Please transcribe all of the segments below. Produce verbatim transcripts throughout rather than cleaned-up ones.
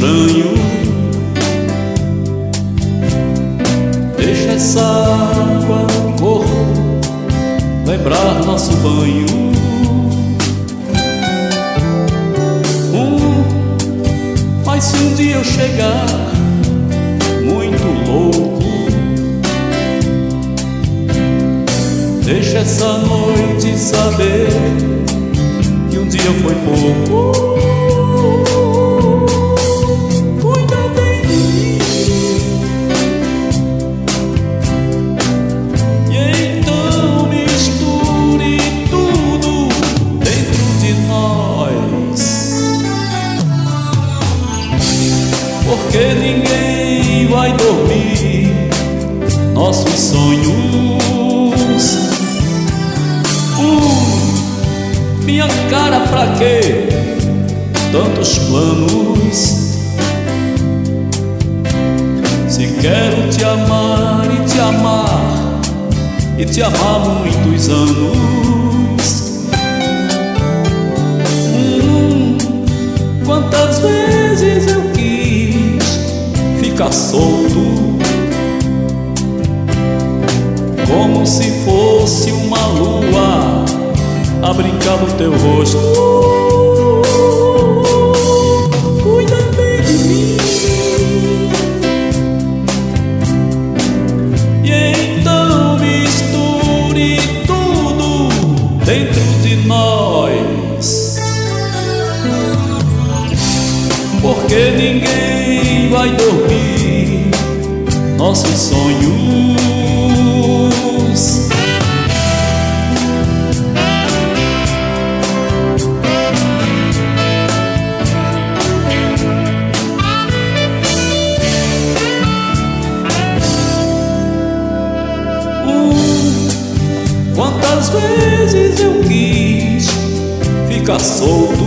estranho. Deixa essa água no corpo lembrar nosso banho. Hum, mas se um dia eu chegar muito louco, deixa essa noite saber que um dia foi pouco. Cuida bem de mim. E então misture tudo dentro de nós, porque ninguém vai dormir nossos sonhos. Uh, minha cara, pra quê tantos planos? Se quero te amar e te amar e te amar muitos anos. Hum, quantas vezes eu quis ficar solto, como se fosse uma lua a brincar no teu rosto. Cuida bem de mim. E então misture tudo dentro de nós, porque ninguém vai dormir nossos sonhos. Quantas vezes eu quis ficar solto,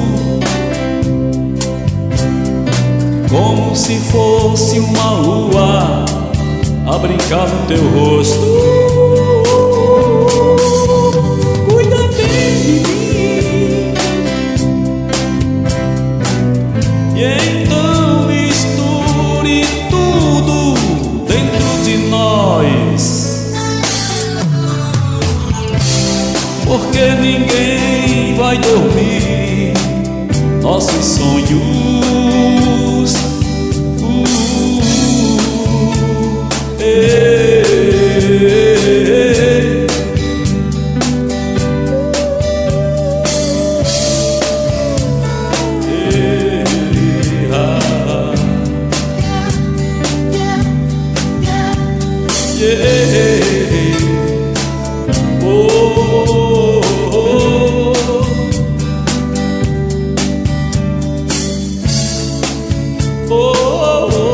como se fosse uma lua a brincar no teu rosto. Cuida bem de mim. E então misture tudo dentro de nós, porque ninguém vai dormir nossos sonhos. Uh, eh, eh, eh, ah, yeah, oh, oh, oh, oh.